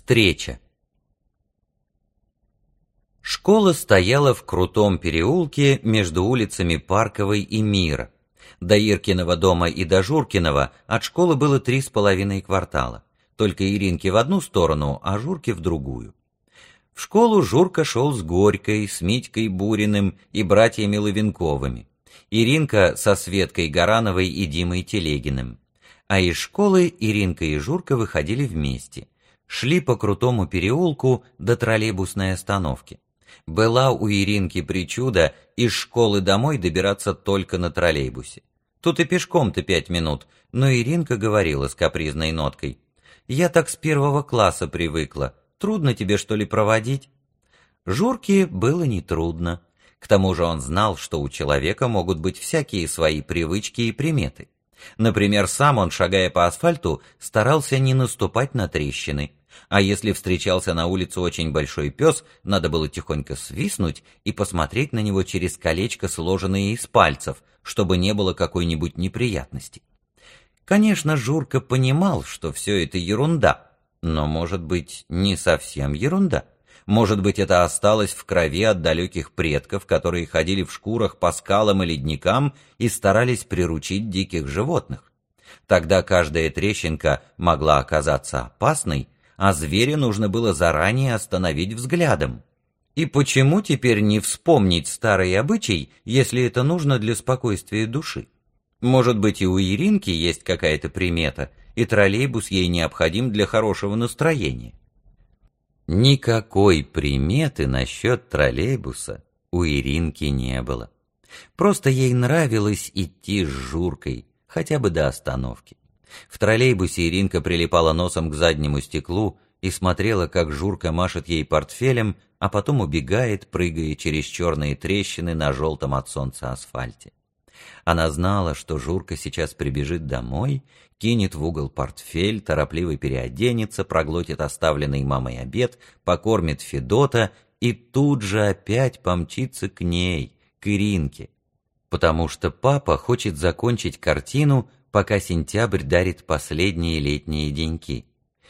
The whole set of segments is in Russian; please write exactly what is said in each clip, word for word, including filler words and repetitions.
Встреча. Школа стояла в крутом переулке между улицами Парковой и Мира. До Иркиного дома и до Журкиного от школы было три с половиной квартала. Только Иринке в одну сторону, а Журке в другую. В школу Журка шел с Горькой, с Митькой Буриным и братьями Ловенковыми. Иринка со Светкой Гарановой и Димой Телегиным. А из школы Иринка и Журка выходили вместе. Шли по крутому переулку до троллейбусной остановки. Была у Иринки причуда из школы домой добираться только на троллейбусе. Тут и пешком-то пять минут, но Иринка говорила с капризной ноткой: «Я так с первого класса привыкла. Трудно тебе, что ли, проводить?» Журке было нетрудно. К тому же он знал, что у человека могут быть всякие свои привычки и приметы. Например, сам он, шагая по асфальту, старался не наступать на трещины. А если встречался на улице очень большой пес, надо было тихонько свистнуть и посмотреть на него через колечко, сложенное из пальцев, чтобы не было какой-нибудь неприятности. Конечно, Журка понимал, что все это ерунда, но, может быть, не совсем ерунда. Может быть, это осталось в крови от далеких предков, которые ходили в шкурах по скалам и ледникам и старались приручить диких животных. Тогда каждая трещинка могла оказаться опасной, а зверя нужно было заранее остановить взглядом. И почему теперь не вспомнить старый обычай, если это нужно для спокойствия души? Может быть, и у Иринки есть какая-то примета, и троллейбус ей необходим для хорошего настроения. Никакой приметы насчет троллейбуса у Иринки не было. Просто ей нравилось идти с Журкой, хотя бы до остановки. В троллейбусе Иринка прилипала носом к заднему стеклу и смотрела, как Журка машет ей портфелем, а потом убегает, прыгая через черные трещины на желтом от солнца асфальте. Она знала, что Журка сейчас прибежит домой, кинет в угол портфель, торопливо переоденется, проглотит оставленный мамой обед, покормит Федота и тут же опять помчится к ней, к Иринке. Потому что папа хочет закончить картину, пока сентябрь дарит последние летние деньки.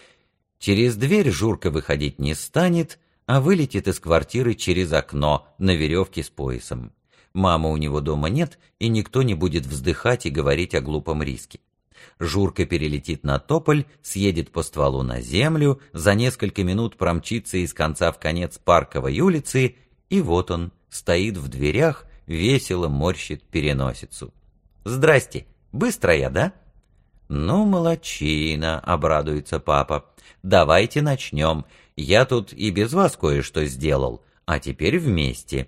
Через дверь Журка выходить не станет, а вылетит из квартиры через окно на веревке с поясом. Мамы у него дома нет, и никто не будет вздыхать и говорить о глупом риске. Журка перелетит на тополь, съедет по стволу на землю, за несколько минут промчится из конца в конец Парковой улицы, и вот он стоит в дверях, весело морщит переносицу. «Здрасте! Быстро я, да?» «Ну, молодчина!» — обрадуется папа. «Давайте начнем. Я тут и без вас кое-что сделал, а теперь вместе».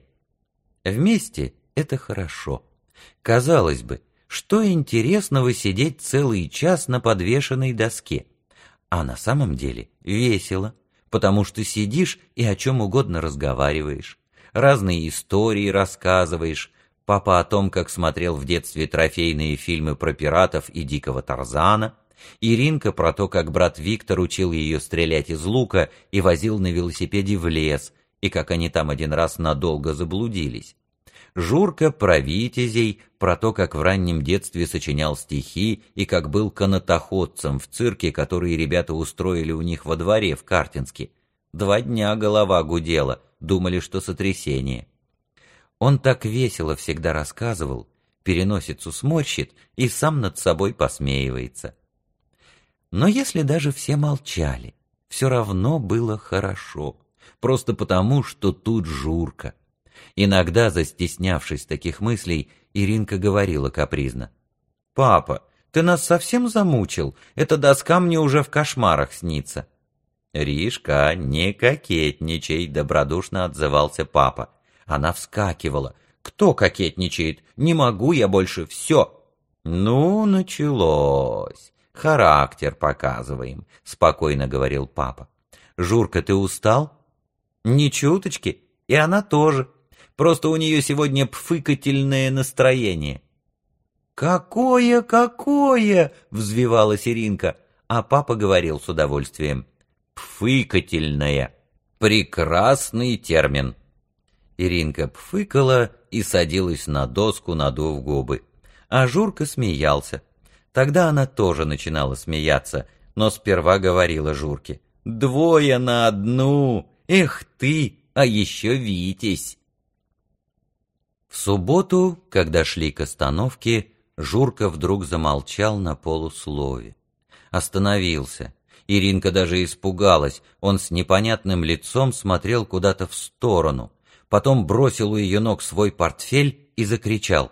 Вместе — это хорошо. Казалось бы, что интересного сидеть целый час на подвешенной доске? А на самом деле весело, потому что сидишь и о чем угодно разговариваешь, разные истории рассказываешь. Папа о том, как смотрел в детстве трофейные фильмы про пиратов и дикого Тарзана, Иринка про то, как брат Виктор учил ее стрелять из лука и возил на велосипеде в лес, и как они там один раз надолго заблудились. Журка про витязей, про то, как в раннем детстве сочинял стихи и как был канатоходцем в цирке, который ребята устроили у них во дворе в Картинске. Два дня голова гудела, думали, что сотрясение. Он так весело всегда рассказывал, переносицу сморщит и сам над собой посмеивается. Но если даже все молчали, все равно было хорошо. Просто потому, что тут Журка. Иногда, застеснявшись таких мыслей, Иринка говорила капризно: «Папа, ты нас совсем замучил? Эта доска мне уже в кошмарах снится». «Ришка, не кокетничай», — добродушно отзывался папа. Она вскакивала. «Кто кокетничает? Не могу я больше, все». «Ну, началось. Характер показываем», — спокойно говорил папа. «Журка, ты устал?» «Ни чуточки, и она тоже. Просто у нее сегодня пфыкательное настроение». «Какое, какое!» — взвивалась Иринка, а папа говорил с удовольствием: «Пфыкательное. Прекрасный термин». Иринка пфыкала и садилась на доску, надув губы. А Журка смеялся. Тогда она тоже начинала смеяться, но сперва говорила Журке: Двое на одну! Эх ты, а еще Витязь!» В субботу, когда шли к остановке, Журка вдруг замолчал на полуслове. Остановился. Иринка даже испугалась. Он с непонятным лицом смотрел куда-то в сторону. Потом бросил у ее ног свой портфель и закричал: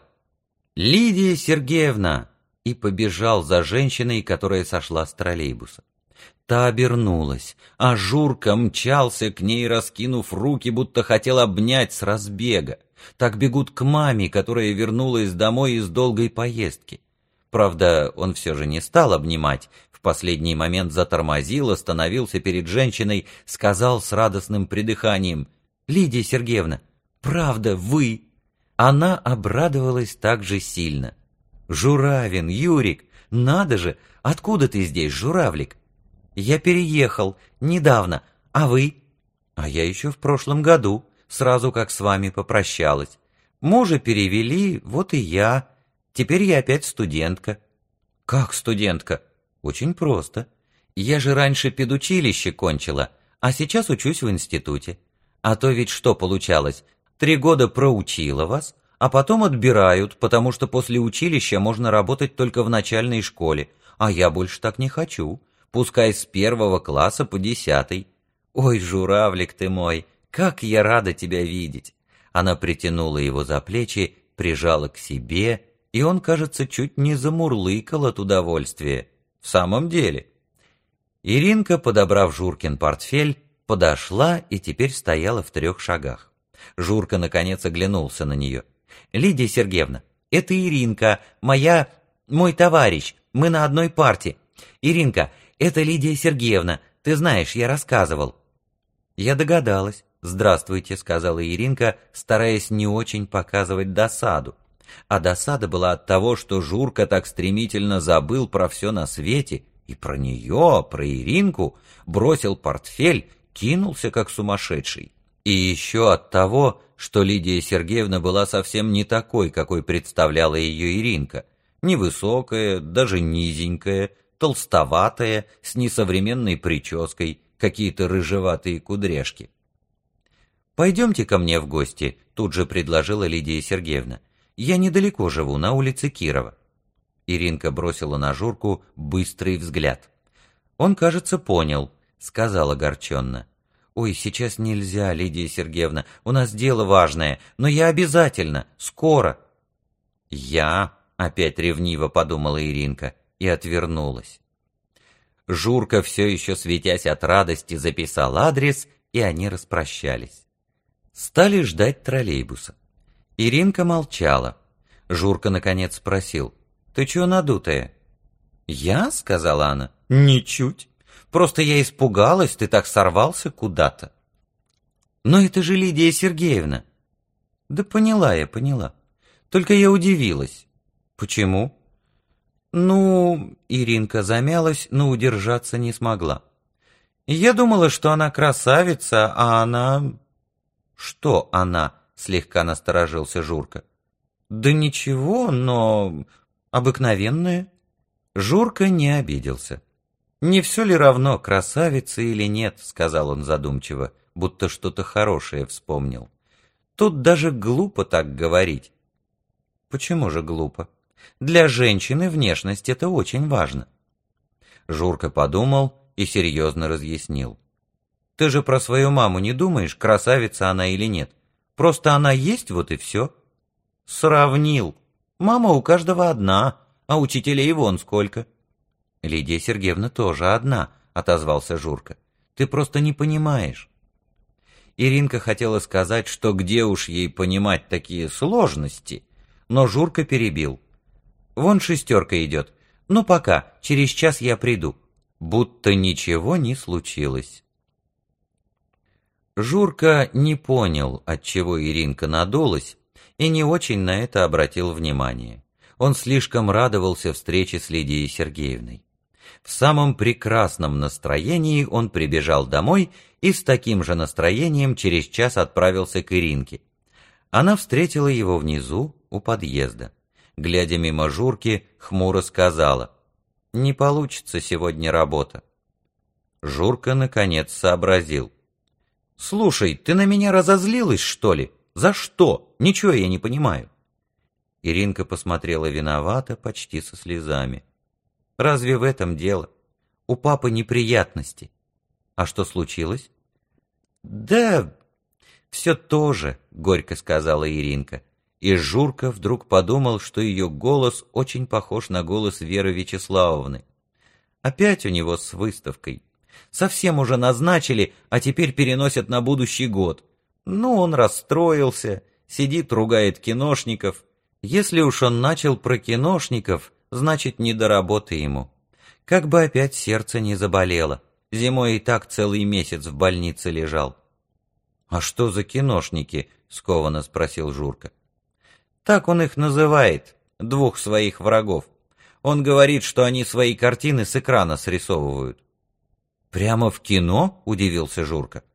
«Лидия Сергеевна!» и побежал за женщиной, которая сошла с троллейбуса. Та обернулась, а Журка мчался к ней, раскинув руки, будто хотел обнять с разбега. Так бегут к маме, которая вернулась домой из долгой поездки. Правда, он все же не стал обнимать, в последний момент затормозил, остановился перед женщиной, сказал с радостным придыханием: «Лидия Сергеевна, правда, вы!» Она обрадовалась так же сильно. «Журавин, Юрик, надо же, откуда ты здесь, журавлик?» «Я переехал, недавно, а вы?» «А я еще в прошлом году, сразу как с вами попрощалась. Мужа перевели, вот и я. Теперь я опять студентка». «Как студентка?» «Очень просто. Я же раньше педучилище кончила, а сейчас учусь в институте. А то ведь что получалось? Три года проучила вас, а потом отбирают, потому что после училища можно работать только в начальной школе, а я больше так не хочу, пускай с первого класса по десятый. Ой, журавлик ты мой, как я рада тебя видеть!» Она притянула его за плечи, прижала к себе, и он, кажется, чуть не замурлыкал от удовольствия. В самом деле. Иринка, подобрав Журкин портфель, подошла и теперь стояла в трех шагах. Журка, наконец, оглянулся на нее. «Лидия Сергеевна, это Иринка, моя... мой товарищ, мы на одной парте. Иринка, это Лидия Сергеевна, ты знаешь, я рассказывал». «Я догадалась. Здравствуйте», — сказала Иринка, стараясь не очень показывать досаду. А досада была от того, что Журка так стремительно забыл про все на свете, и про нее, про Иринку, бросил портфель, кинулся как сумасшедший. И еще от того, что Лидия Сергеевна была совсем не такой, какой представляла ее Иринка. Невысокая, даже низенькая, толстоватая, с несовременной прической, какие-то рыжеватые кудряшки. «Пойдемте ко мне в гости», — тут же предложила Лидия Сергеевна. «Я недалеко живу, на улице Кирова». Иринка бросила на Журку быстрый взгляд. Он, кажется, понял, сказал огорченно: «Ой, сейчас нельзя, Лидия Сергеевна, у нас дело важное, но я обязательно, скоро». «Я?» — опять ревниво подумала Иринка и отвернулась. Журка, все еще светясь от радости, записал адрес, и они распрощались. Стали ждать троллейбуса. Иринка молчала. Журка, наконец, спросил: «Ты чего надутая?» «Я?» — сказала она. «Ничуть. Просто я испугалась, ты так сорвался куда-то». «Но это же Лидия Сергеевна». «Да поняла я, поняла. Только я удивилась». «Почему?» «Ну...» — Иринка замялась, но удержаться не смогла. «Я думала, что она красавица, а она...» «Что она?» — слегка насторожился Журка. «Да ничего, но... обыкновенная». Журка не обиделся. «Не все ли равно, красавица или нет?» — сказал он задумчиво, будто что-то хорошее вспомнил. «Тут даже глупо так говорить». «Почему же глупо? Для женщины внешность — это очень важно». Журка подумал и серьезно разъяснил. «Ты же про свою маму не думаешь, красавица она или нет? Просто она есть, вот и все». «Сравнил. Мама у каждого одна, а учителей вон сколько». «Лидия Сергеевна тоже одна», — отозвался Журка. «Ты просто не понимаешь». Иринка хотела сказать, что где уж ей понимать такие сложности, но Журка перебил. «Вон шестерка идет. Ну пока, через час я приду». Будто ничего не случилось. Журка не понял, отчего Иринка надулась, и не очень на это обратил внимание. Он слишком радовался встрече с Лидией Сергеевной. В самом прекрасном настроении он прибежал домой и с таким же настроением через час отправился к Иринке. Она встретила его внизу, у подъезда. Глядя мимо Журки, хмуро сказала: «Не получится сегодня работа». Журка наконец сообразил. «Слушай, ты на меня разозлилась, что ли? За что? Ничего я не понимаю». Иринка посмотрела виновато, почти со слезами. «Разве в этом дело? У папы неприятности». «А что случилось?» «Да все то же», — горько сказала Иринка. И Журка вдруг подумал, что ее голос очень похож на голос Веры Вячеславовны. Опять у него с выставкой. Совсем уже назначили, а теперь переносят на будущий год. Ну, он расстроился, сидит, ругает киношников. Если уж он начал про киношников, значит, не до работы ему. Как бы опять сердце не заболело. Зимой и так целый месяц в больнице лежал. «А что за киношники?» — скованно спросил Журка. «Так он их называет, двух своих врагов. Он говорит, что они свои картины с экрана срисовывают». «Прямо в кино?» — удивился Журка.